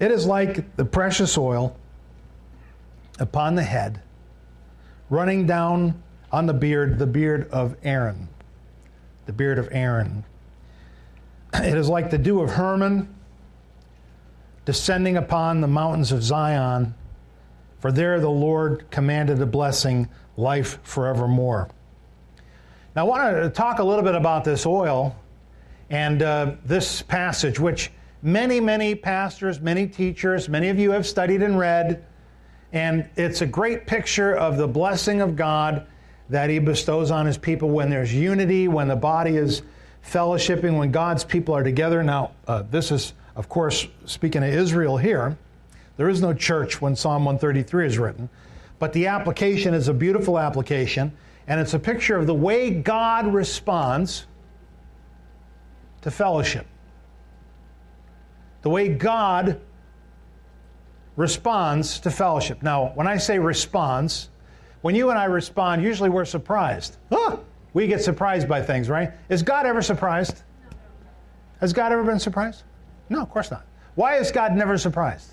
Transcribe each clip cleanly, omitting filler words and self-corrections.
It is like the precious oil upon the head, running down on the beard of Aaron. The beard of Aaron. It is like the dew of Hermon, descending upon the mountains of Zion, for there the Lord commanded a blessing, life forevermore. Now I want to talk a little bit about this oil and this passage, which many pastors, many teachers, many of you have studied and read, and it's a great picture of the blessing of God that He bestows on His people when there's unity, when the body is fellowshipping, when God's people are together. Now, this is, of course, speaking of Israel here. There is no church when Psalm 133 is written, but the application is a beautiful application, and it's a picture of the way God responds to fellowship. The way God responds to fellowship. Now, when I say responds, when you and I respond, usually we're surprised. We get surprised by things, right? Is God ever surprised? Has God ever been surprised? No, of course not. Why is God never surprised?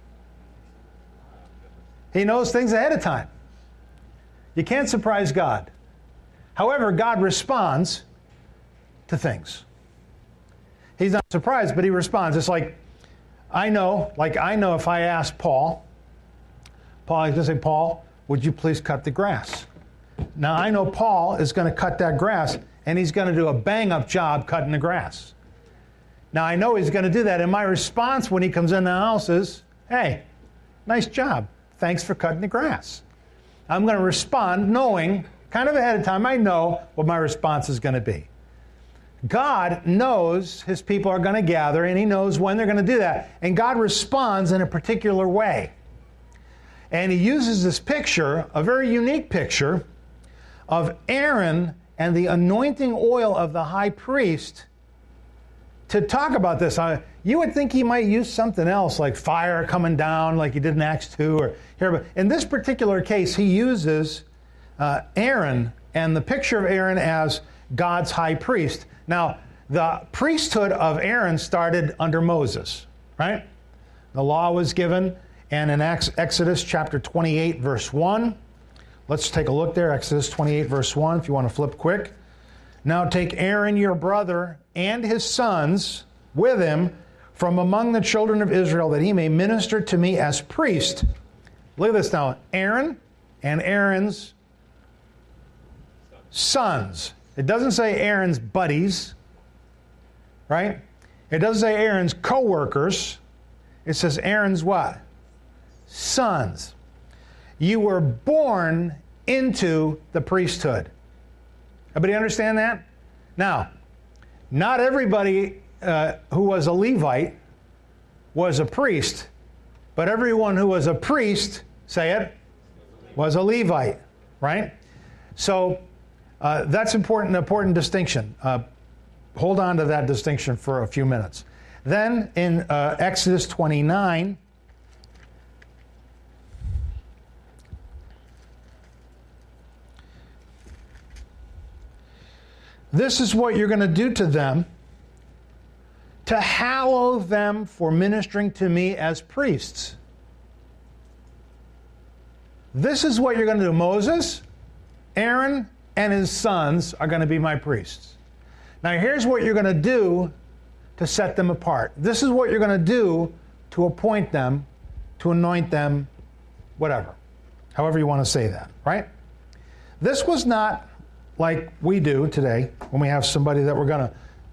He knows things ahead of time. You can't surprise God. However, God responds to things. He's not surprised, but He responds. It's like, I know if I ask Paul, I was going to say, Paul, would you please cut the grass? Now, I know Paul is going to cut that grass, and he's going to do a bang-up job cutting the grass. Now, I know he's going to do that, and my response when he comes in the house is, hey, nice job. Thanks for cutting the grass. I'm going to respond knowing, kind of ahead of time, I know what my response is going to be. God knows His people are going to gather, and He knows when they're going to do that. And God responds in a particular way. And He uses this picture, a very unique picture, of Aaron and the anointing oil of the high priest to talk about this. You would think He might use something else, like fire coming down, like He did in Acts 2. Or here, but in this particular case, He uses Aaron and the picture of Aaron as God's high priest. Now, the priesthood of Aaron started under Moses, right? The law was given, and in Exodus chapter 28, verse 1, let's take a look there, Exodus 28, verse 1, if you want to flip quick. Now take Aaron your brother and his sons with him from among the children of Israel, that he may minister to me as priest. Look at this now, Aaron and Aaron's sons. It doesn't say Aaron's buddies, right? It doesn't say Aaron's co-workers. It says Aaron's what? Sons. You were born into the priesthood. Everybody understand that? Now, not everybody who was a Levite was a priest, but everyone who was a priest, say it, was a Levite, right? So that's an important distinction. Hold on to that distinction for a few minutes. Then in Exodus 29, this is what you're going to do to them to hallow them for ministering to me as priests. This is what you're going to do. Moses, Aaron, and his sons are going to be my priests. Now here's what you're going to do to set them apart. This is what you're going to do to appoint them, to anoint them, whatever. However you want to say that, right? This was not like we do today when we have somebody that we're going to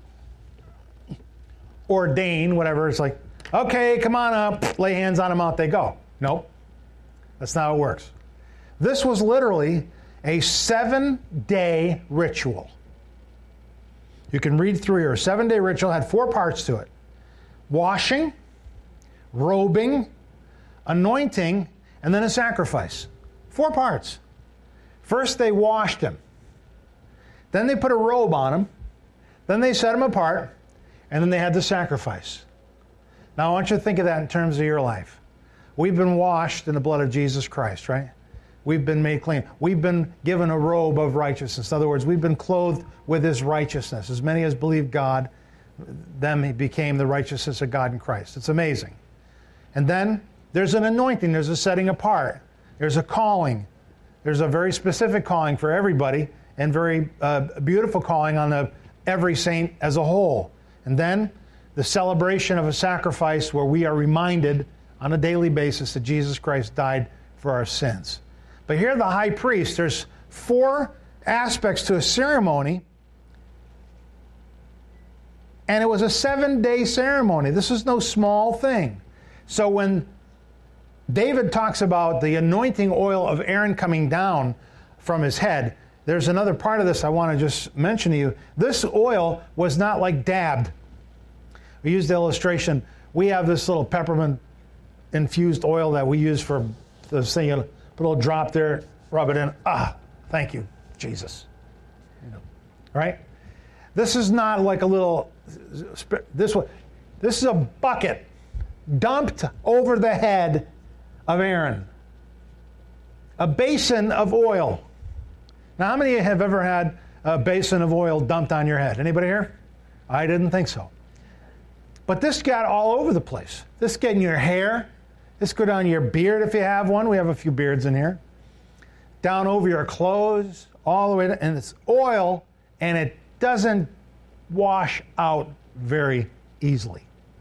ordain, whatever. It's like, okay, come on up, lay hands on them, out they go. Nope. That's not how it works. This was literally a 7-day ritual. You can read through here. A 7-day ritual had 4 parts to it. Washing, robing, anointing, and then a sacrifice. 4 parts. First, they washed him. Then they put a robe on him. Then they set him apart. And then they had the sacrifice. Now, I want you to think of that in terms of your life. We've been washed in the blood of Jesus Christ, right? We've been made clean. We've been given a robe of righteousness. In other words, we've been clothed with His righteousness. As many as believe God, them He became the righteousness of God in Christ. It's amazing. And then there's an anointing, there's a setting apart, there's a calling. There's a very specific calling for everybody, and very beautiful calling on every saint as a whole. And then the celebration of a sacrifice where we are reminded on a daily basis that Jesus Christ died for our sins. But here the high priest, there's 4 aspects to a ceremony, and it was a 7-day ceremony. This is no small thing. So when David talks about the anointing oil of Aaron coming down from his head, there's another part of this I want to just mention to you. This oil was not like dabbed. We used the illustration. We have this little peppermint infused oil that we use for this thing. You put a little drop there, rub it in. Thank you, Jesus. Right? This is not like a little. This is a bucket dumped over the head of Aaron. A basin of oil. Now, how many have ever had a basin of oil dumped on your head? Anybody here? I didn't think so. But this got all over the place. This got in your hair. This go down your beard if you have one. We have a few beards in here. Down over your clothes, all the way, and it's oil, and it doesn't wash out very easily.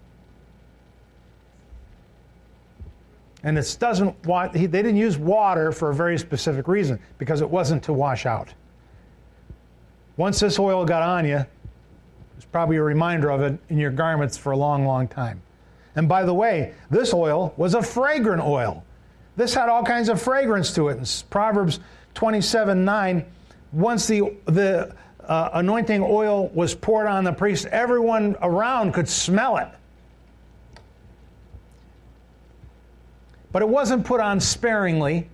And it doesn't. They didn't use water for a very specific reason, because it wasn't to wash out. Once this oil got on you, there's probably a reminder of it in your garments for a long, long time. And by the way, this oil was a fragrant oil. This had all kinds of fragrance to it. In Proverbs 27:9, once the anointing oil was poured on the priest, everyone around could smell it. But it wasn't put on sparingly.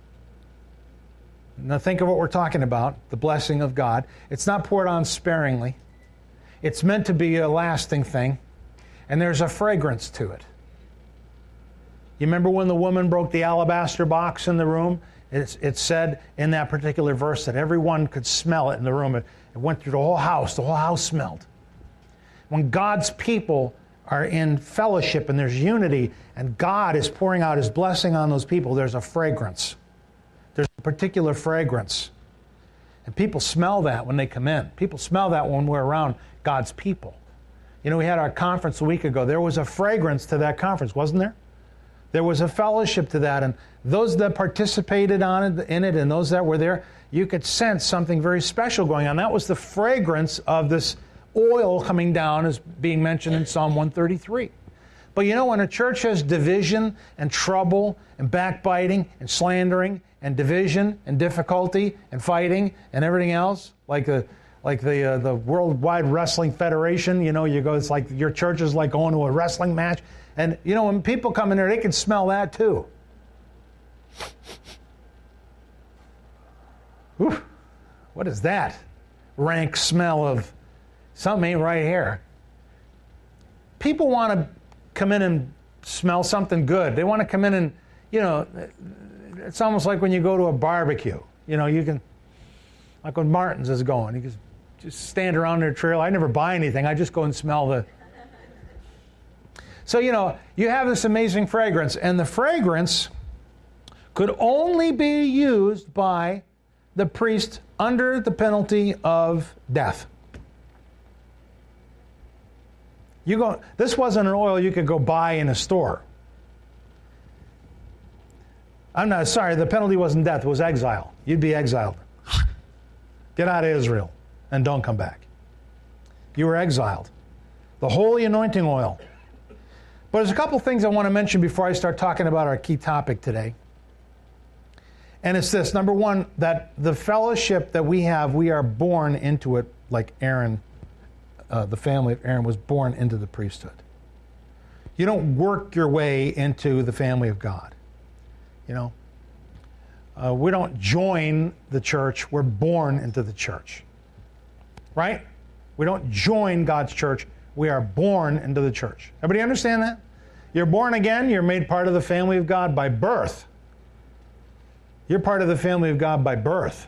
Now think of what we're talking about, the blessing of God. It's not poured on sparingly. It's meant to be a lasting thing. And there's a fragrance to it. You remember when the woman broke the alabaster box in the room? It said in that particular verse that everyone could smell it in the room. It went through the whole house. The whole house smelled. When God's people are in fellowship and there's unity and God is pouring out His blessing on those people, there's a fragrance. There's a particular fragrance. And people smell that when they come in. People smell that when we're around God's people. You know, we had our conference a week ago. There was a fragrance to that conference, wasn't there? There was a fellowship to that. And those that participated in it and those that were there, you could sense something very special going on. That was the fragrance of this oil coming down, as being mentioned in Psalm 133. But you know, when a church has division and trouble and backbiting and slandering and division and difficulty and fighting and everything else, like the Worldwide Wrestling Federation, you know, you go, it's like your church is like going to a wrestling match. And, you know, when people come in there, they can smell that too. Whew, what is that? Rank smell of something ain't right here. People want to come in and smell something good. They want to come in and, you know, it's almost like when you go to a barbecue. You know, you can, like when Martin's is going, you can just stand around their trail. I never buy anything. I just go and smell the... So, you know, you have this amazing fragrance, and the fragrance could only be used by the priest under the penalty of death. This wasn't an oil you could go buy in a store. I'm not sorry, the penalty wasn't death, it was exile. You'd be exiled. Get out of Israel and don't come back. You were exiled. The holy anointing oil. But there's a couple things I want to mention before I start talking about our key topic today. And it's this. Number one, that the fellowship that we have, we are born into it like Aaron, the family of Aaron was born into the priesthood. You don't work your way into the family of God. You know, we don't join the church. We're born into the church. Right? We don't join God's church. We are born into the church. Everybody understand that? You're born again. You're made part of the family of God by birth. You're part of the family of God by birth.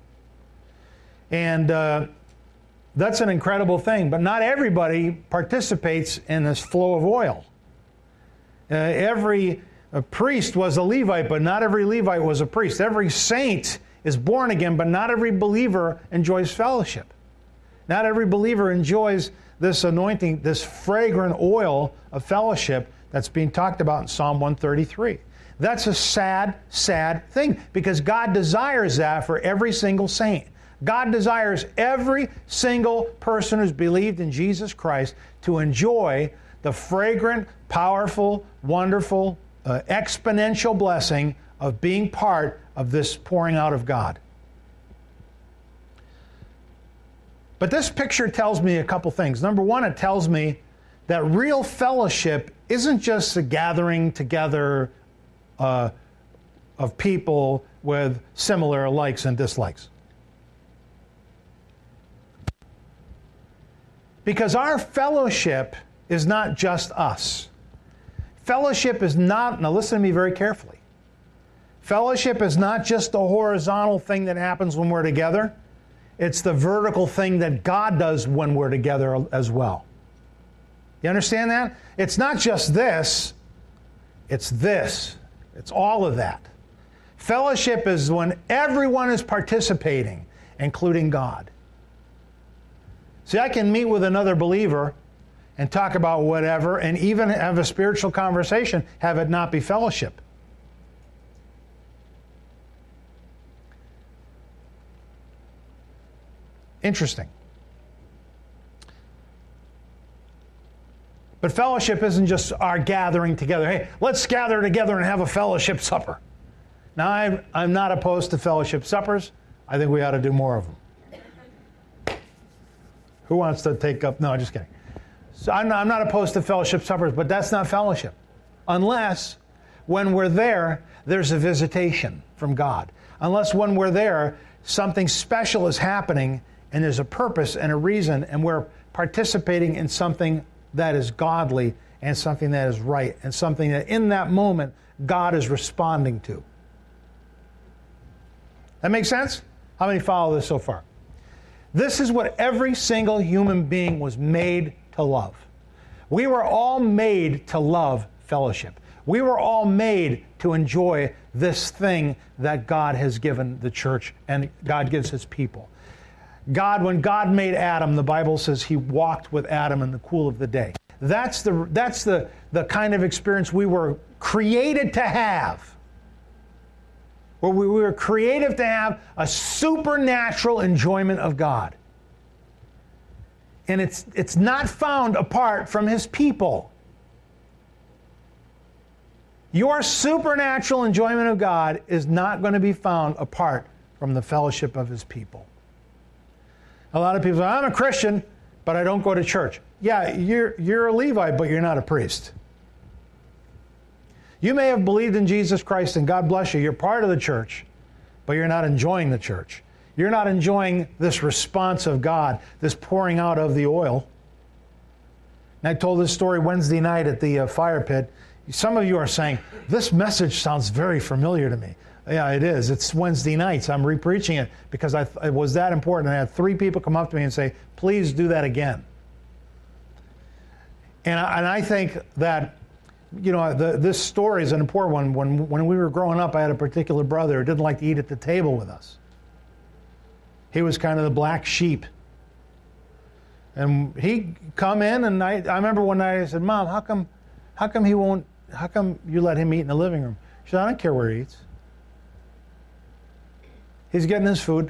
And that's an incredible thing. But not everybody participates in this flow of oil. Every priest was a Levite, but not every Levite was a priest. Every saint is born again, but not every believer enjoys fellowship. Not every believer enjoys this anointing, this fragrant oil of fellowship that's being talked about in Psalm 133. That's a sad, sad thing, because God desires that for every single saint. God desires every single person who's believed in Jesus Christ to enjoy the fragrant, powerful, wonderful, exponential blessing of being part of this pouring out of God. But this picture tells me a couple things. Number one, it tells me that real fellowship isn't just a gathering together of people with similar likes and dislikes. Because our fellowship is not just us. Fellowship is not, now listen to me very carefully. Fellowship is not just a horizontal thing that happens when we're together. It's the vertical thing that God does when we're together as well. You understand that? It's not just this, it's this. It's all of that. Fellowship is when everyone is participating, including God. See, I can meet with another believer and talk about whatever, and even have a spiritual conversation, have it not be fellowship. Interesting. But fellowship isn't just our gathering together. Hey, let's gather together and have a fellowship supper. Now, I'm not opposed to fellowship suppers. I think we ought to do more of them. Who wants to take up? No, just kidding. So I'm not opposed to fellowship suppers, but that's not fellowship. Unless when we're there, there's a visitation from God. Unless when we're there, something special is happening and there's a purpose and a reason, and we're participating in something that is godly and something that is right and something that in that moment God is responding to. That makes sense? How many follow this so far? This is what every single human being was made to love. We were all made to love fellowship. We were all made to enjoy this thing that God has given the church and God gives His people. When God made Adam, the Bible says He walked with Adam in the cool of the day. That's the kind of experience we were created to have. Where we were created to have a supernatural enjoyment of God. And it's not found apart from His people. Your supernatural enjoyment of God is not going to be found apart from the fellowship of His people. A lot of people say, I'm a Christian, but I don't go to church. Yeah, you're a Levite, but you're not a priest. You may have believed in Jesus Christ, and God bless you. You're part of the church, but you're not enjoying the church. You're not enjoying this response of God, this pouring out of the oil. And I told this story Wednesday night at the fire pit. Some of you are saying, this message sounds very familiar to me. Yeah, it is. It's Wednesday nights. I'm re-preaching it because it was that important. I had 3 people come up to me and say, please do that again. And I think that, this story is an important one. When we were growing up, I had a particular brother who didn't like to eat at the table with us. He was kind of the black sheep. And he'd come in, and I remember one night I said, Mom, how come you let him eat in the living room? She said, I don't care where he eats. He's getting his food.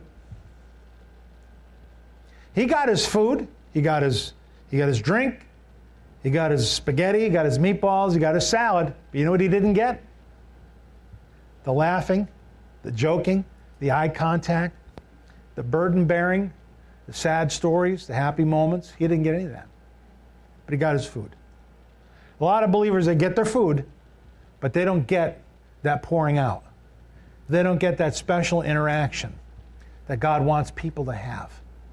He got his food. He got his drink. He got his spaghetti. He got his meatballs. He got his salad. But you know what he didn't get? The laughing, the joking, the eye contact, the burden bearing, the sad stories, the happy moments. He didn't get any of that. But he got his food. A lot of believers, they get their food, but they don't get that pouring out. They don't get that special interaction that God wants people to have.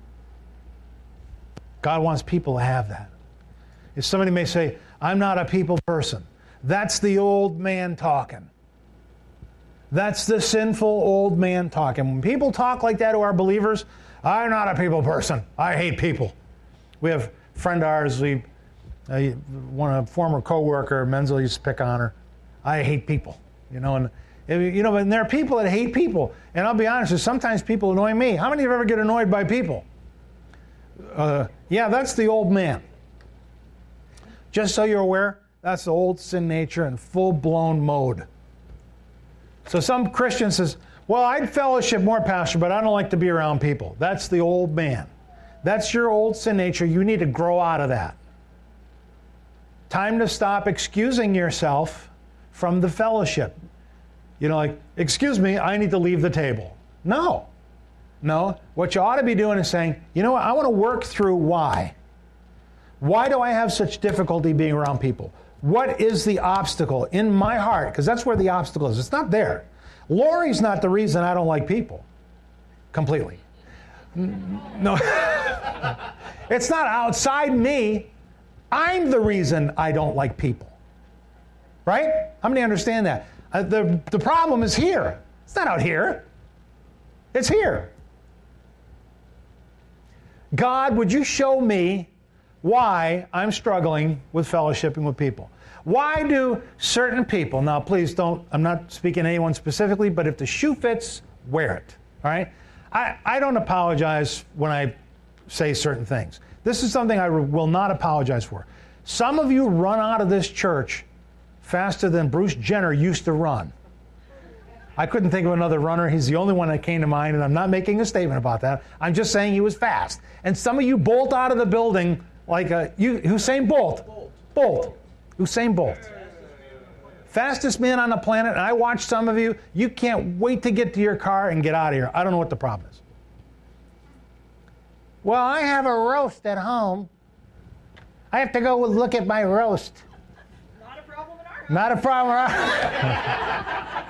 God wants people to have that. If somebody may say, I'm not a people person, that's the old man talking. That's the sinful old man talking. When people talk like that to our believers, I'm not a people person. I hate people. We have a friend of ours, One a former coworker, Menzel, used to pick on her. I hate people, and there are people that hate people. And I'll be honest, sometimes people annoy me. How many of you ever get annoyed by people? Yeah, that's the old man. Just so you're aware, that's the old sin nature in full-blown mode. So some Christian says, well, I'd fellowship more, Pastor, but I don't like to be around people. That's the old man. That's your old sin nature. You need to grow out of that. Time to stop excusing yourself from the fellowship. Like, excuse me, I need to leave the table. No. What you ought to be doing is saying, you know what, I want to work through why. Why do I have such difficulty being around people? What is the obstacle in my heart? Because that's where the obstacle is. It's not there. Lori's not the reason I don't like people. Completely. No. It's not outside me. I'm the reason I don't like people. Right? How many understand that? The problem is here. It's not out here. It's here. God, would you show me why I'm struggling with fellowshipping with people? Why do certain people, now please don't, I'm not speaking to anyone specifically, but if the shoe fits, wear it. All right? I don't apologize when I say certain things. This is something I will not apologize for. Some of you run out of this church faster than Bruce Jenner used to run. I couldn't think of another runner. He's the only one that came to mind, and I'm not making a statement about that. I'm just saying he was fast. And some of you bolt out of the building like Usain Bolt. Usain Bolt. Fastest man on the planet, and I watch some of you. You can't wait to get to your car and get out of here. I don't know what the problem is. Well, I have a roast at home. I have to go look at my roast. Not a problem in our house. Not a problem in our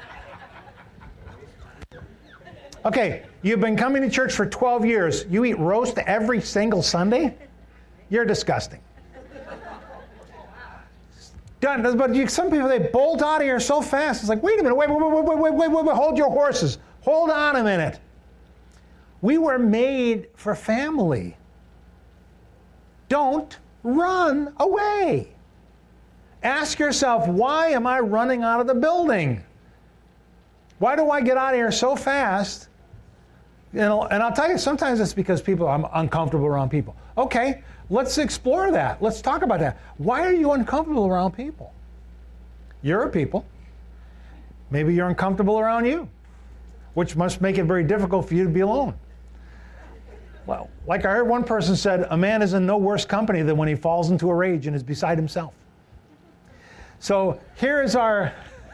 Okay, you've been coming to church for 12 years. You eat roast every single Sunday? You're disgusting. Done. But some people, they bolt out of here so fast. It's like, wait a minute, wait, hold your horses. Hold on a minute. We were made for family. Don't run away. Ask yourself, why am I running out of the building? Why do I get out of here so fast? And I'll tell you, sometimes it's because I'm uncomfortable around people. Okay, let's explore that. Let's talk about that. Why are you uncomfortable around people? You're a people. Maybe you're uncomfortable around you, which must make it very difficult for you to be alone. Well, like I heard one person said, a man is in no worse company than when he falls into a rage and is beside himself. So here is our...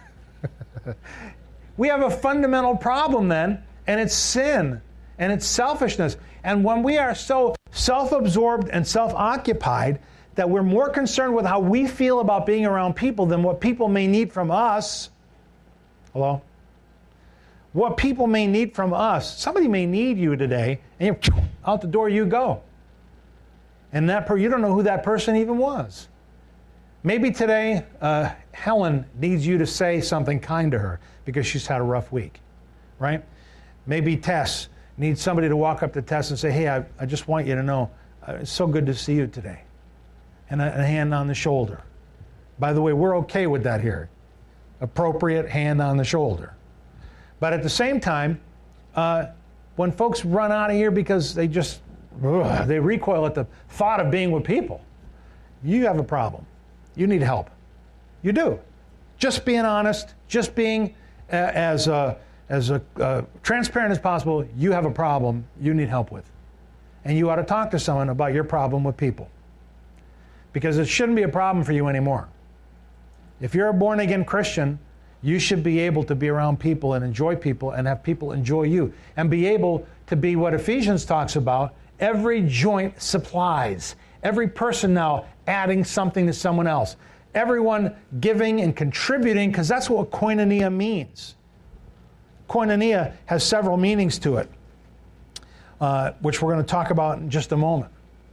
We have a fundamental problem then, and it's sin, and it's selfishness. And when we are so self-absorbed and self-occupied that we're more concerned with how we feel about being around people than what people may need from us. Hello? What people may need from us. Somebody may need you today, and you're out the door you go. And you don't know who that person even was. Maybe today, Helen needs you to say something kind to her because she's had a rough week, right? Maybe Tess needs somebody to walk up to Tess and say, hey, I just want you to know, it's so good to see you today. And a hand on the shoulder. By the way, we're okay with that here. Appropriate hand on the shoulder. But at the same time, when folks run out of here because they recoil at the thought of being with people, you have a problem. You need help. You do. Just being honest, just being as transparent as possible, you have a problem you need help with. And you ought to talk to someone about your problem with people. Because it shouldn't be a problem for you anymore. If you're a born-again Christian, you should be able to be around people and enjoy people and have people enjoy you. And be able to be what Ephesians talks about, every joint supplies. Every person now adding something to someone else. Everyone giving and contributing, because that's what koinonia means. Koinonia has several meanings to it, which we're going to talk about in just a moment.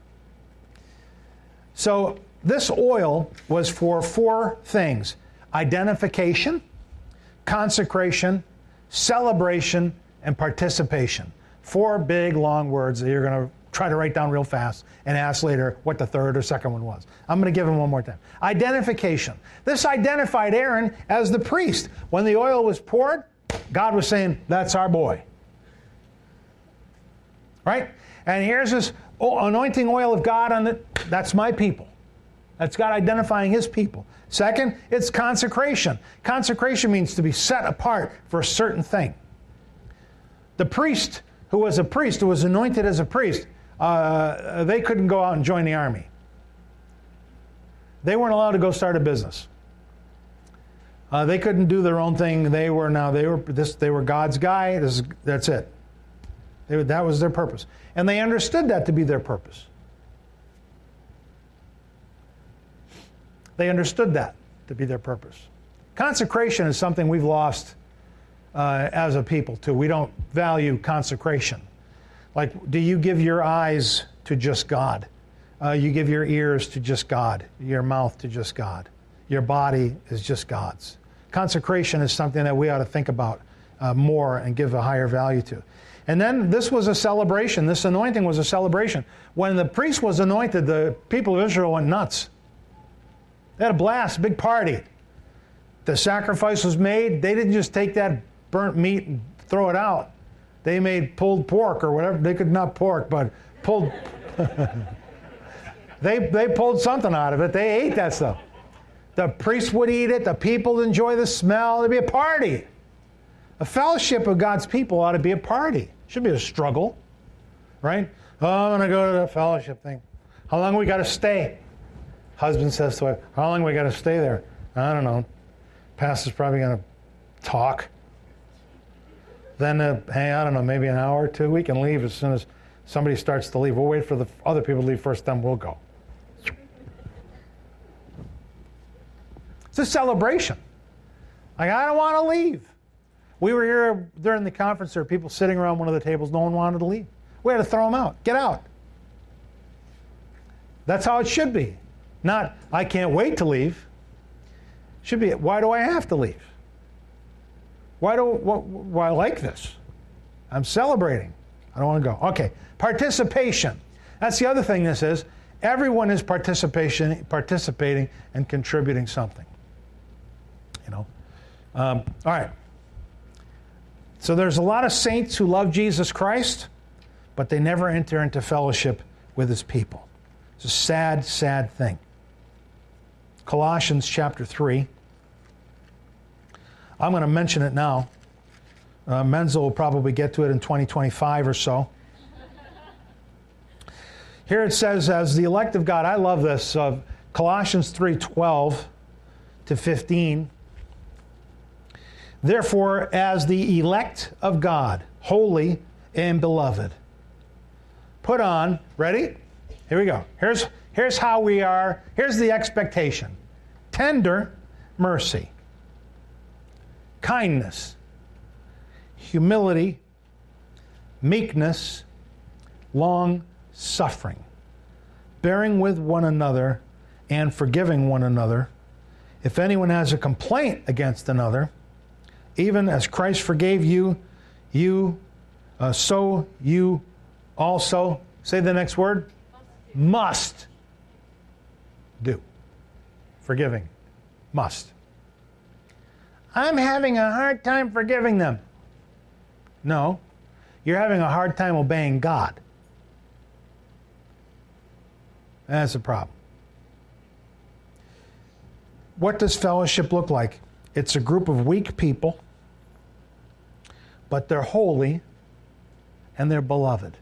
So this oil was for 4 things: identification, consecration, celebration, and participation. 4 big, long words that you're going to try to write down real fast and ask later what the third or second one was. I'm going to give him one more time. Identification. This identified Aaron as the priest. When the oil was poured, God was saying, that's our boy. Right? And here's this anointing oil of God on it. That's my people. That's God identifying his people. Second, it's consecration. Consecration means to be set apart for a certain thing. The priest who was anointed as a priest, they couldn't go out and join the army. They weren't allowed to go start a business. They couldn't do their own thing. They were God's guy. That's it. That was their purpose. And they understood that to be their purpose. They understood that to be their purpose. Consecration is something we've lost as a people too. We don't value consecration. Like, do you give your eyes to just God? You give your ears to just God. Your mouth to just God. Your body is just God's. Consecration is something that we ought to think about more and give a higher value to. And then this was a celebration. This anointing was a celebration. When the priest was anointed, the people of Israel went nuts. They had a blast, big party. The sacrifice was made. They didn't just take that burnt meat and throw it out. They made pulled pork or whatever. They could not pork, but pulled. They pulled something out of it. They ate that stuff. The priests would eat it. The people would enjoy the smell. There'd be a party. A fellowship of God's people ought to be a party. Should be a struggle, right? Oh, I'm going to go to the fellowship thing. How long we got to stay? Husband says to wife, how long we got to stay there? I don't know. Pastor's probably going to talk. Then, hey, I don't know, maybe an hour or two. We can leave as soon as somebody starts to leave. We'll wait for the other people to leave first, then we'll go. It's a celebration. Like, I don't want to leave. We were here during the conference. There were people sitting around one of the tables. No one wanted to leave. We had to throw them out. Get out. That's how it should be. Not, I can't wait to leave. It should be, why do I have to leave? Why I like this? I'm celebrating. I don't want to go. Okay, participation. That's the other thing this is. Everyone is participating and contributing something. You know. All right. So there's a lot of saints who love Jesus Christ, but they never enter into fellowship with his people. It's a sad, sad thing. Colossians chapter 3. I'm going to mention it now. Menzel will probably get to it in 2025 or so. Here it says, as the elect of God, I love this, Colossians 3:12 to 15. Therefore, as the elect of God, holy and beloved, put on, ready? Here we go. Here's how we are. Here's the expectation. Tender mercy, kindness, humility, meekness, long suffering, bearing with one another and forgiving one another. If anyone has a complaint against another, even as Christ forgave you, so you also, say the next word, must do. Forgiving. Must. I'm having a hard time forgiving them. No, you're having a hard time obeying God. That's a problem. What does fellowship look like? It's a group of weak people, but they're holy and they're beloved.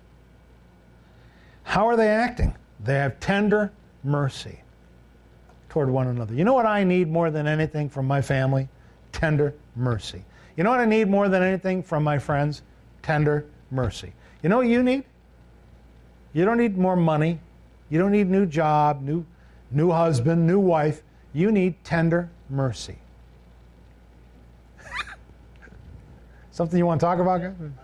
How are they acting? They have tender mercy toward one another. You know what I need more than anything from my family? Tender mercy. You know what I need more than anything from my friends? Tender mercy. You know what you need? You don't need more money. You don't need a new job, new husband, new wife. You need tender mercy. Something you want to talk about,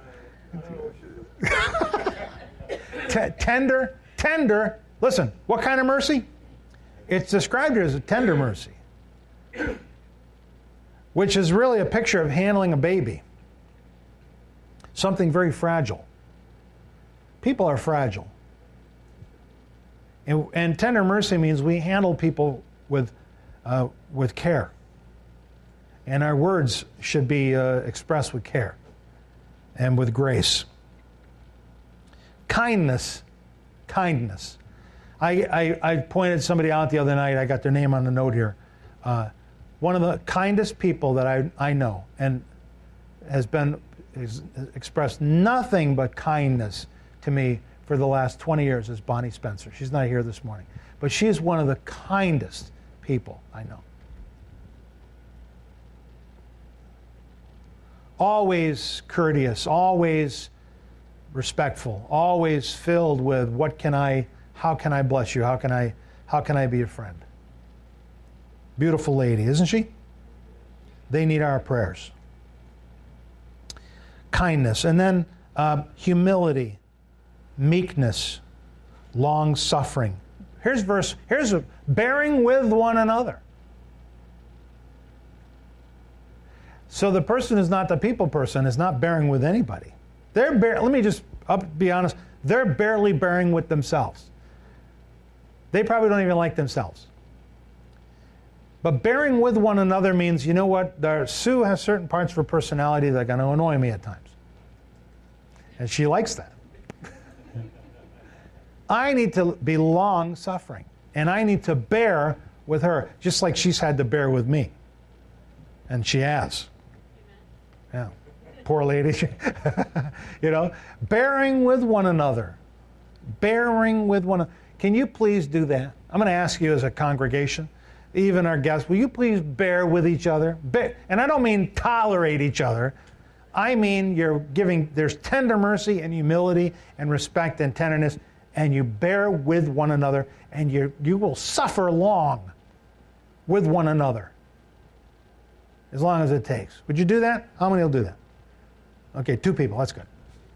guys? Tender. Listen, what kind of mercy? It's described here as a tender mercy, which is really a picture of handling a baby. Something very fragile. People are fragile. And tender mercy means we handle people with care. And our words should be expressed with care and with grace. Kindness. I pointed somebody out the other night. I got their name on the note here. One of the kindest people that I know and has expressed nothing but kindness to me for the last 20 years is Bonnie Spencer. She's not here this morning. But she is one of the kindest people I know. Always courteous, always respectful, always filled with how can I bless you? How can I be a friend? Beautiful lady, isn't she? They need our prayers. Kindness, and then humility, meekness, long suffering. Here's bearing with one another. So the person who's not the people person is not bearing with anybody. Let me just be honest. They're barely bearing with themselves. They probably don't even like themselves. But bearing with one another means, you know what? Sue has certain parts of her personality that are going to annoy me at times. And she likes that. I need to be long-suffering. And I need to bear with her, just like she's had to bear with me. And she has. Yeah. Poor lady. Bearing with one another. Bearing with one another. Can you please do that? I'm going to ask you as a congregation, even our guests, will you please bear with each other? And I don't mean tolerate each other. I mean there's tender mercy and humility and respect and tenderness, and you bear with one another, and you will suffer long with one another. As long as it takes. Would you do that? How many will do that? Okay, 2 people. That's good.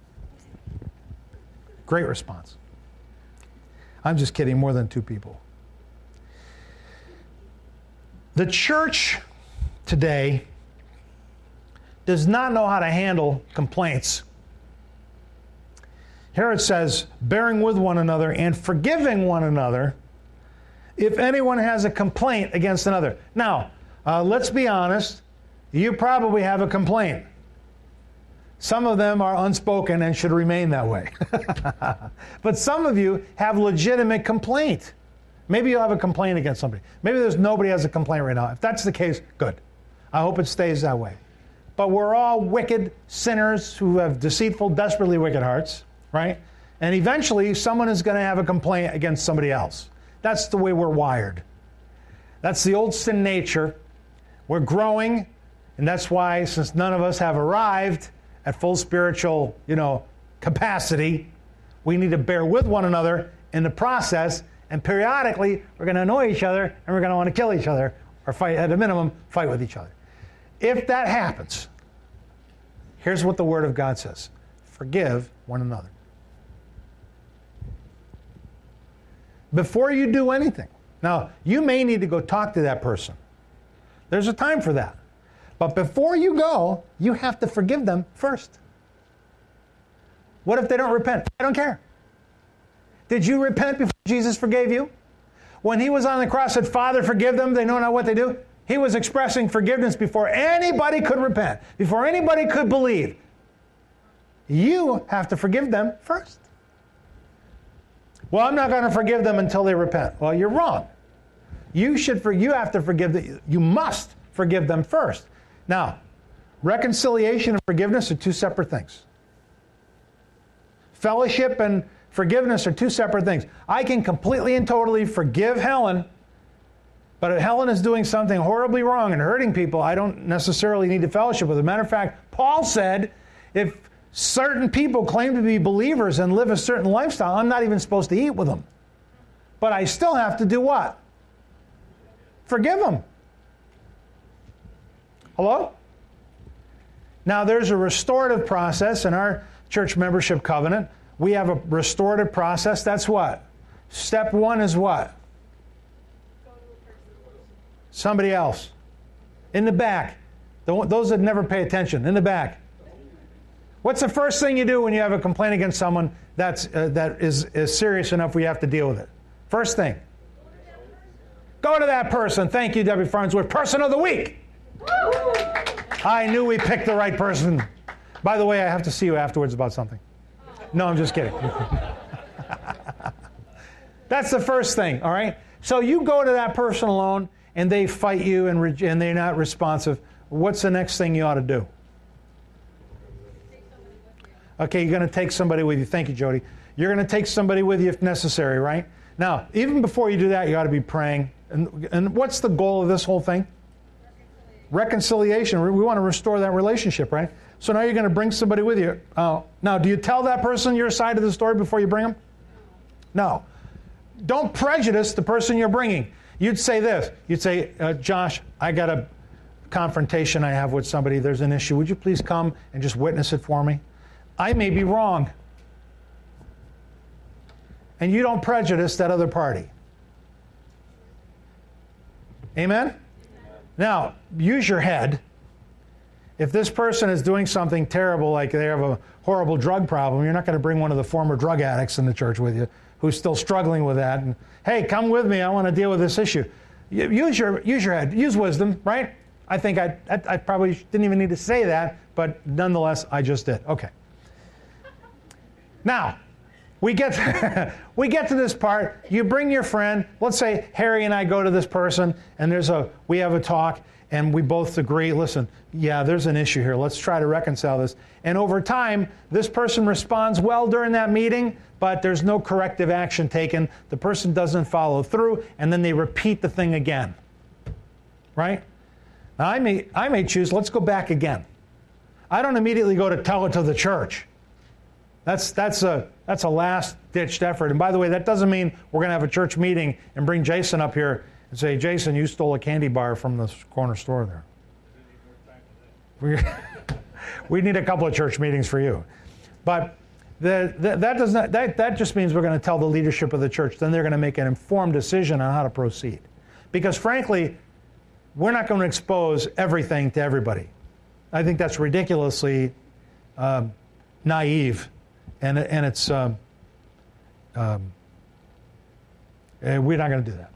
Great response. I'm just kidding, more than 2 people. The church today does not know how to handle complaints. Here it says, bearing with one another and forgiving one another if anyone has a complaint against another. Now, let's be honest. You probably have a complaint. Some of them are unspoken and should remain that way. But some of you have legitimate complaint. Maybe you'll have a complaint against somebody. Maybe there's nobody has a complaint right now. If that's the case, good. I hope it stays that way. But we're all wicked sinners who have deceitful, desperately wicked hearts, right? And eventually someone is going to have a complaint against somebody else. That's the way we're wired. That's the old sin nature. We're growing, and that's why, since none of us have arrived at full spiritual, capacity, we need to bear with one another in the process, and periodically we're going to annoy each other, and we're going to want to kill each other, or fight, at a minimum, fight with each other. If that happens, here's what the Word of God says. Forgive one another. Before you do anything. Now, you may need to go talk to that person. There's a time for that. But before you go, you have to forgive them first. What if they don't repent? I don't care. Did you repent before Jesus forgave you? When he was on the cross, said, Father, forgive them. They know not what they do. He was expressing forgiveness before anybody could repent, before anybody could believe. You have to forgive them first. Well, I'm not going to forgive them until they repent. Well, you're wrong. You have to forgive them. You must forgive them first. Now, reconciliation and forgiveness are 2 separate things. Fellowship and forgiveness are 2 separate things. I can completely and totally forgive Helen, but if Helen is doing something horribly wrong and hurting people, I don't necessarily need to fellowship with her. As a matter of fact, Paul said, if certain people claim to be believers and live a certain lifestyle, I'm not even supposed to eat with them. But I still have to do what? Forgive them. Hello? Now, there's a restorative process in our church membership covenant. We have a restorative process. That's what? Step 1 is what? Somebody else. In the back. Those that never pay attention. In the back. What's the first thing you do when you have a complaint against someone that is serious enough where you have to deal with it? First thing. Go to that person. Thank you, Debbie Farnsworth. Person of the week. I knew we picked the right person. By the way, I have to see you afterwards about something. No, I'm just kidding. That's the first thing, all right? So you go to that person alone, and they fight you, and they're not responsive. What's the next thing you ought to do? Okay, you're going to take somebody with you. Thank you, Jody. You're going to take somebody with you if necessary, right? Now, even before you do that, you ought to be praying. And what's the goal of this whole thing? Reconciliation. We want to restore that relationship, right? So now you're going to bring somebody with you. Now, do you tell that person your side of the story before you bring them? No. Don't prejudice the person you're bringing. You'd say this. You'd say, Josh, I got a confrontation I have with somebody. There's an issue. Would you please come and just witness it for me? I may be wrong. And you don't prejudice that other party. Amen? Now, use your head. If this person is doing something terrible, like they have a horrible drug problem, you're not going to bring one of the former drug addicts in the church with you who's still struggling with that. And, hey, come with me. I want to deal with this issue. Use your head. Use wisdom, right? I think I probably didn't even need to say that, but nonetheless, I just did. Okay. Now, we get to this part. You bring your friend. Let's say Harry and I go to this person, and we have a talk, and we both agree, listen, yeah, there's an issue here. Let's try to reconcile this. And over time, this person responds well during that meeting, but there's no corrective action taken. The person doesn't follow through, and then they repeat the thing again. Right? Now, I may choose, let's go back again. I don't immediately go to tell it to the church. That's a last-ditched effort. And by the way, that doesn't mean we're going to have a church meeting and bring Jason up here and say, Jason, you stole a candy bar from the corner store there. We need a couple of church meetings for you. But that just means we're going to tell the leadership of the church. Then they're going to make an informed decision on how to proceed. Because frankly, we're not going to expose everything to everybody. I think that's ridiculously naive. And it's we're not going to do that.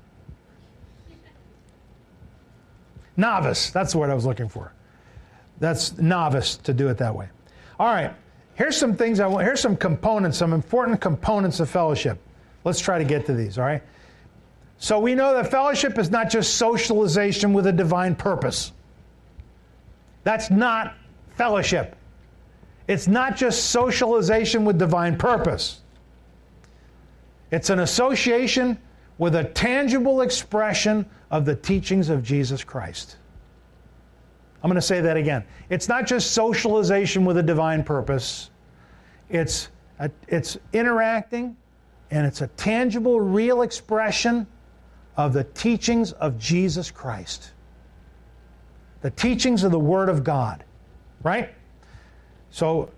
Novice, that's the word I was looking for. That's novice to do it that way. All right, here's some things here's some components, some important components of fellowship. Let's try to get to these, all right? So we know that fellowship is not just socialization with a divine purpose. That's not fellowship. It's not just socialization with divine purpose. It's an association with a tangible expression of the teachings of Jesus Christ. I'm going to say that again. It's not just socialization with a divine purpose. It's interacting, and it's a tangible, real expression of the teachings of Jesus Christ. The teachings of the Word of God. Right? So,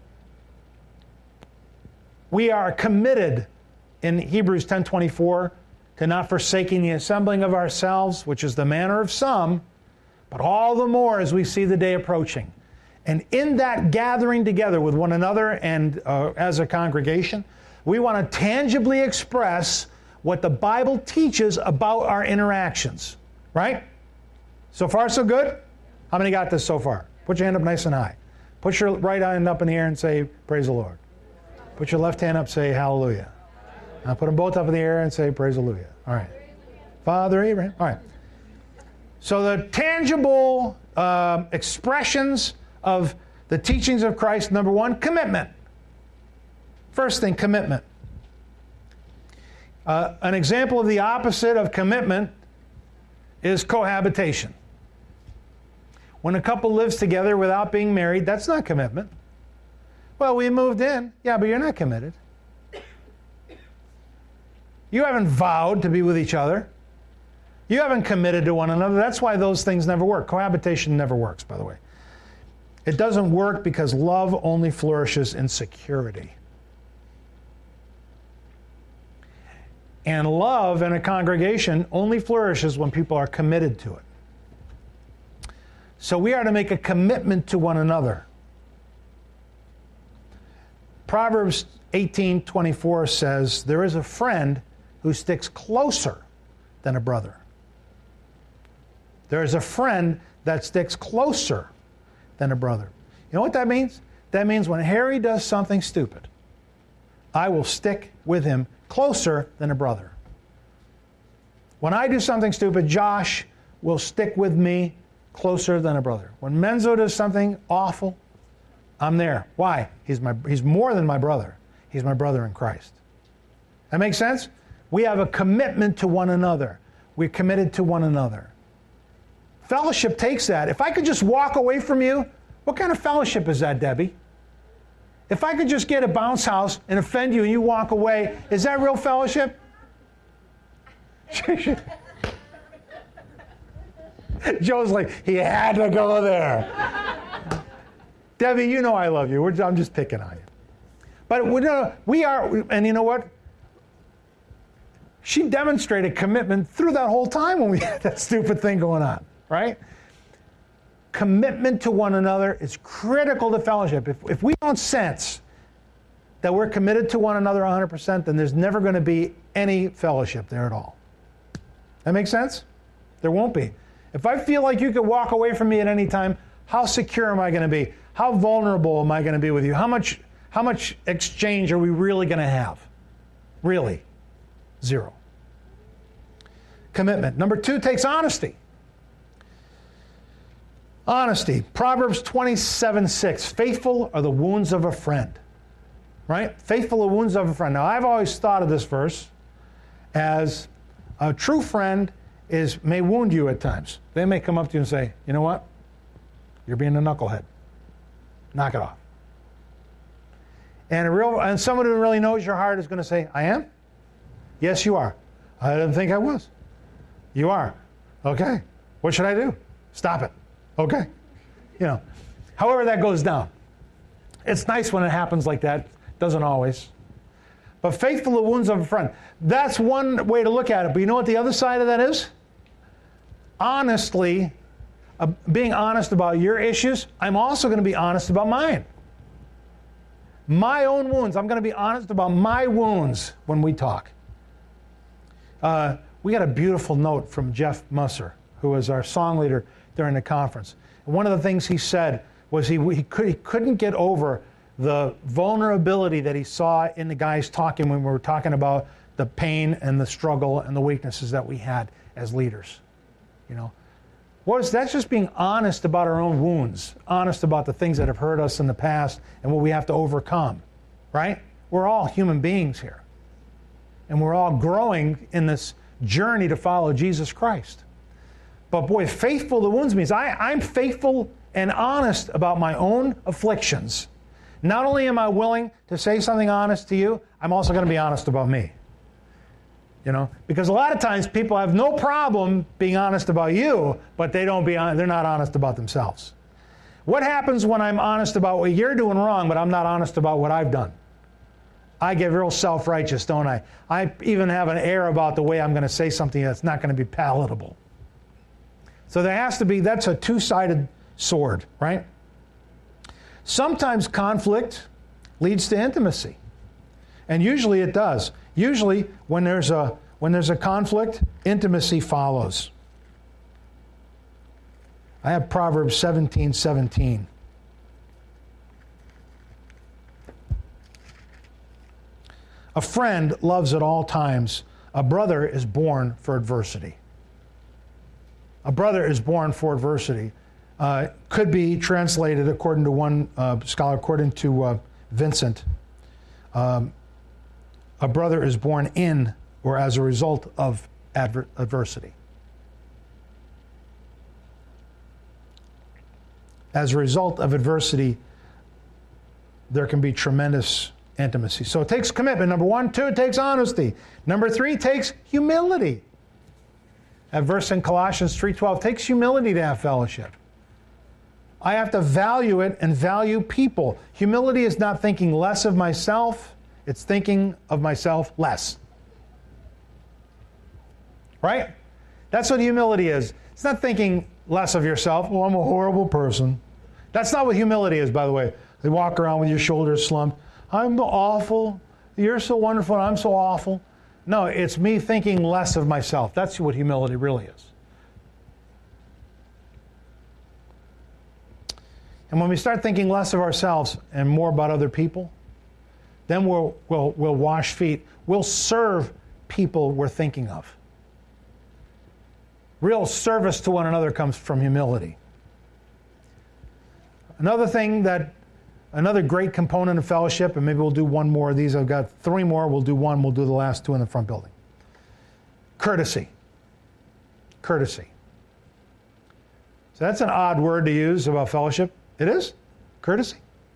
we are committed in Hebrews 10:24 to not forsaking the assembling of ourselves, which is the manner of some, but all the more as we see the day approaching. And in that gathering together with one another and as a congregation, we want to tangibly express what the Bible teaches about our interactions. Right? So far, so good? How many got this so far? Put your hand up nice and high. Put your right hand up in the air and say, praise the Lord. Put your left hand up, say, hallelujah. Now put them both up in the air and say, praise hallelujah. All right. Father Abraham. All right. So the tangible expressions of the teachings of Christ, number one, commitment. First thing, commitment. An example of the opposite of commitment is cohabitation. When a couple lives together without being married, that's not commitment. Well, we moved in. Yeah, but you're not committed. You haven't vowed to be with each other. You haven't committed to one another. That's why those things never work. Cohabitation never works, by the way. It doesn't work because love only flourishes in security. And love in a congregation only flourishes when people are committed to it. So we are to make a commitment to one another. Proverbs 18:24 says, there is a friend who sticks closer than a brother. There is a friend that sticks closer than a brother. You know what that means? That means when Harry does something stupid, I will stick with him closer than a brother. When I do something stupid, Josh will stick with me closer than a brother. When Menzo does something awful, I'm there. Why? He's more than my brother. He's my brother in Christ. That makes sense? We have a commitment to one another. We're committed to one another. Fellowship takes that. If I could just walk away from you, what kind of fellowship is that, Debbie? If I could just get a bounce house and offend you and you walk away, is that real fellowship? Joe's like, he had to go there. Debbie, you know I love you. I'm just picking on you. But we are, and you know what? She demonstrated commitment through that whole time when we had that stupid thing going on, right? Commitment to one another is critical to fellowship. If we don't sense that we're committed to one another 100%, then there's never going to be any fellowship there at all. That makes sense? There won't be. If I feel like you could walk away from me at any time, how secure am I going to be? How vulnerable am I going to be with you? How much exchange are we really going to have? Really? Zero. Commitment. Number 2 takes honesty. Honesty. Proverbs 27:6. Faithful are the wounds of a friend. Right? Faithful are the wounds of a friend. Now, I've always thought of this verse as a true friend may wound you at times. They may come up to you and say, you know what? You're being a knucklehead. Knock it off. And someone who really knows your heart is going to say, I am? Yes, you are. I didn't think I was. You are. Okay. What should I do? Stop it. Okay. However that goes down. It's nice when it happens like that. Doesn't always. But faithful are the wounds of a friend. That's one way to look at it. But you know what the other side of that is? Honestly, being honest about your issues, I'm also going to be honest about mine. My own wounds. I'm going to be honest about my wounds when we talk. We got a beautiful note from Jeff Musser, who was our song leader during the conference. And one of the things he said was he couldn't get over the vulnerability that he saw in the guys talking when we were talking about the pain and the struggle and the weaknesses that we had as leaders. That's just being honest about our own wounds, honest about the things that have hurt us in the past and what we have to overcome, right? We're all human beings here. And we're all growing in this journey to follow Jesus Christ. But boy, faithful to wounds means I'm faithful and honest about my own afflictions. Not only am I willing to say something honest to you, I'm also going to be honest about me. Because a lot of times people have no problem being honest about you, but they're not honest about themselves. What happens when I'm honest about what you're doing wrong, but I'm not honest about what I've done? I get real self-righteous, don't I? I even have an air about the way I'm going to say something that's not going to be palatable. So that's a two-sided sword, right? Sometimes conflict leads to intimacy. And usually it does. Usually when there's a conflict, intimacy follows. I have Proverbs 17:17. A friend loves at all times. A brother is born for adversity. A brother is born for adversity. Could be translated, according to one scholar, according to Vincent, a brother is born in or as a result of adversity. As a result of adversity, there can be tremendous intimacy. So it takes commitment, number 1. 2, it takes honesty. Number 3, it takes humility. That verse in Colossians 3:12 takes humility to have fellowship. I have to value it and value people. Humility is not thinking less of myself, it's thinking of myself less. Right? That's what humility is. It's not thinking less of yourself. Oh, I'm a horrible person. That's not what humility is, by the way. They walk around with your shoulders slumped. I'm awful. You're so wonderful and I'm so awful. No, it's me thinking less of myself. That's what humility really is. And when we start thinking less of ourselves and more about other people, then we'll wash feet. We'll serve people we're thinking of. Real service to one another comes from humility. Another great component of fellowship, and maybe we'll do one more of these. I've got 3 more. We'll do one. We'll do the last 2 in the front building. Courtesy. Courtesy. So that's an odd word to use about fellowship. It is? Courtesy.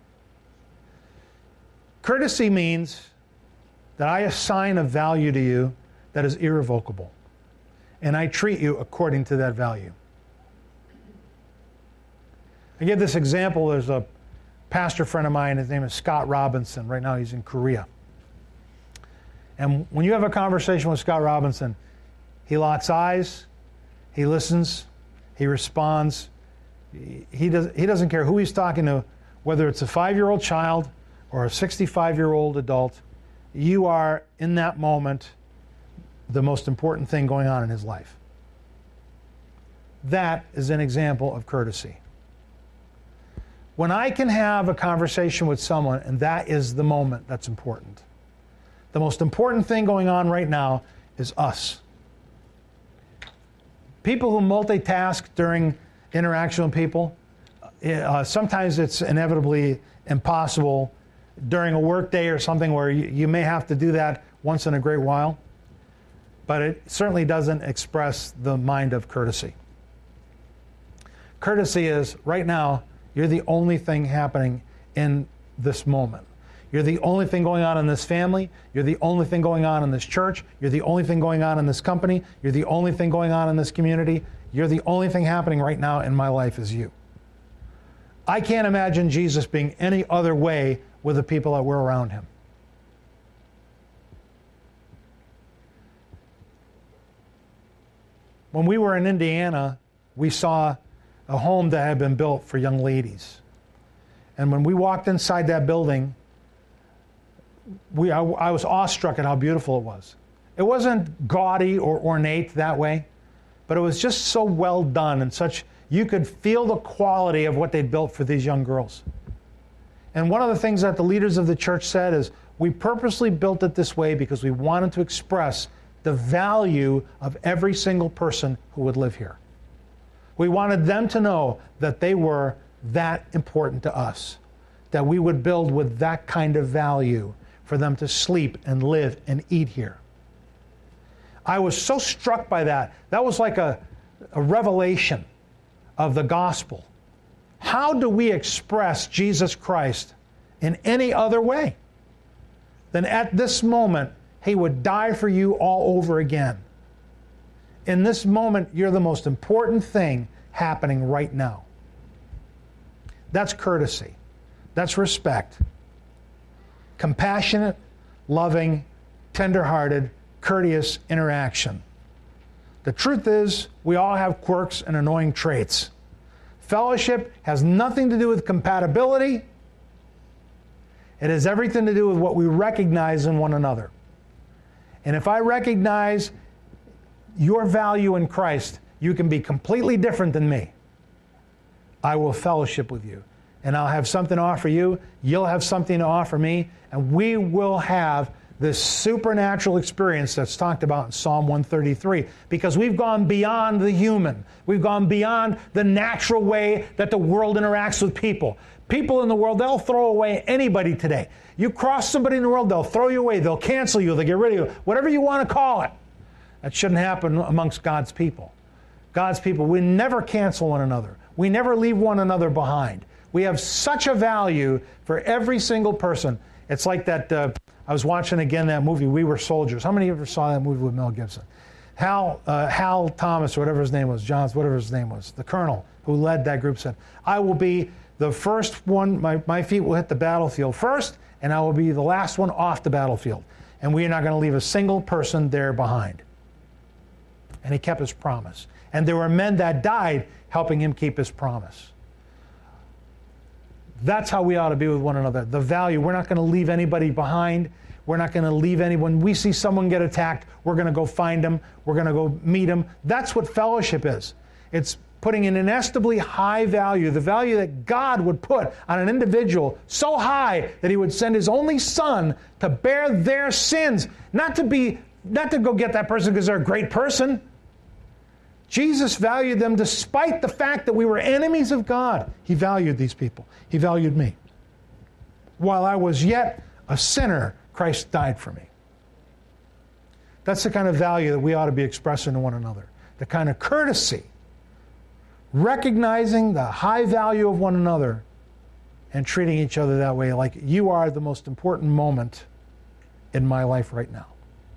Courtesy means that I assign a value to you that is irrevocable, and I treat you according to that value. I give this example. There's a pastor friend of mine. His name is Scott Robinson. Right now he's in Korea. And when you have a conversation with Scott Robinson, he locks eyes, he listens, he responds. He doesn't care who he's talking to, whether it's a 5-year-old child or a 65-year-old adult. You are, in that moment, the most important thing going on in his life. That is an example of courtesy. When I can have a conversation with someone, and that is the moment that's important. The most important thing going on right now is us. People who multitask during interaction with people, sometimes it's inevitably impossible during a work day or something where you may have to do that once in a great while, but it certainly doesn't express the mind of courtesy. Courtesy is, right now, you're the only thing happening in this moment. You're the only thing going on in this family. You're the only thing going on in this church. You're the only thing going on in this company. You're the only thing going on in this community. You're the only thing happening right now in my life is you. I can't imagine Jesus being any other way with the people that were around him. When we were in Indiana, we saw a home that had been built for young ladies. And when we walked inside that building, I was awestruck at how beautiful it was. It wasn't gaudy or ornate that way, but it was just so well done and such, you could feel the quality of what they'd built for these young girls. And one of the things that the leaders of the church said is, we purposely built it this way because we wanted to express the value of every single person who would live here. We wanted them to know that they were that important to us, that we would build with that kind of value for them to sleep and live and eat here. I was so struck by that. That was like a revelation of the gospel. How do we express Jesus Christ in any other way than at this moment, he would die for you all over again? In this moment, you're the most important thing happening right now. That's courtesy. That's respect. Compassionate, loving, tender-hearted, courteous interaction. The truth is, we all have quirks and annoying traits. Fellowship has nothing to do with compatibility. It has everything to do with what we recognize in one another. And if I recognize your value in Christ, you can be completely different than me. I will fellowship with you. And I'll have something to offer you. You'll have something to offer me. And we will have this supernatural experience that's talked about in Psalm 133. Because we've gone beyond the human. We've gone beyond the natural way that the world interacts with people. People in the world, they'll throw away anybody today. You cross somebody in the world, they'll throw you away. They'll cancel you. They'll get rid of you. Whatever you want to call it. That shouldn't happen amongst God's people. God's people, we never cancel one another. We never leave one another behind. We have such a value for every single person. It's like that, I was watching again that movie, We Were Soldiers. How many of you ever saw that movie with Mel Gibson? Hal Thomas, or whatever his name was, Johns, whatever his name was, the colonel who led that group said, I will be the first one, my feet will hit the battlefield first, and I will be the last one off the battlefield. And we are not going to leave a single person there behind. And he kept his promise. And there were men that died helping him keep his promise. That's how we ought to be with one another. The value. We're not going to leave anybody behind. We're not going to leave anyone. When we see someone get attacked, we're going to go find them. We're going to go meet them. That's what fellowship is. It's putting an inestimably high value, the value that God would put on an individual so high that he would send his only son to bear their sins. Not to go get that person because they're a great person. Jesus valued them despite the fact that we were enemies of God. He valued these people. He valued me. While I was yet a sinner, Christ died for me. That's the kind of value that we ought to be expressing to one another. The kind of courtesy, recognizing the high value of one another and treating each other that way, like you are the most important moment in my life right now.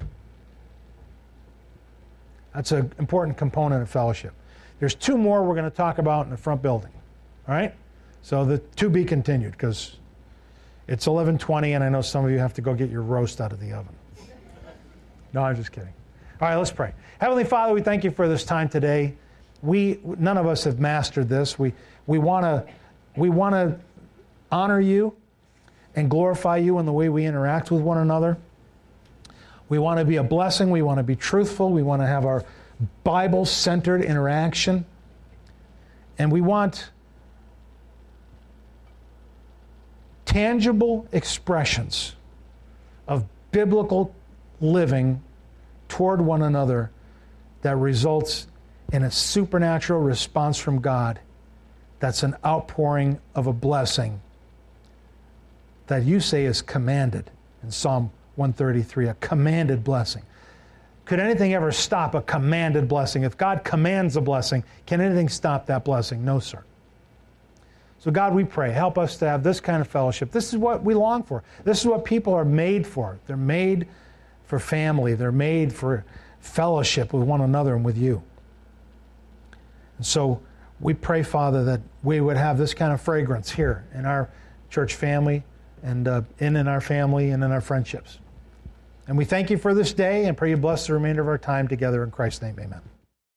That's an important component of fellowship. There's two more we're going to talk about in the front building. All right? So the to be continued, because it's 11:20 and I know some of you have to go get your roast out of the oven. No, I'm just kidding. All right, let's pray. Heavenly Father, we thank you for this time today. None of us have mastered this. We want to honor you and glorify you in the way we interact with one another. We want to be a blessing. We want to be truthful. We want to have our Bible-centered interaction. And we want tangible expressions of biblical living toward one another that results in a supernatural response from God that's an outpouring of a blessing that you say is commanded in Psalm 133, a commanded blessing. Could anything ever stop a commanded blessing? If God commands a blessing, can anything stop that blessing? No, sir. So God, we pray, help us to have this kind of fellowship. This is what we long for. This is what people are made for. They're made for family. They're made for fellowship with one another and with you. And so we pray, Father, that we would have this kind of fragrance here in our church family and in our family and in our friendships. And we thank you for this day and pray you bless the remainder of our time together in Christ's name. Amen.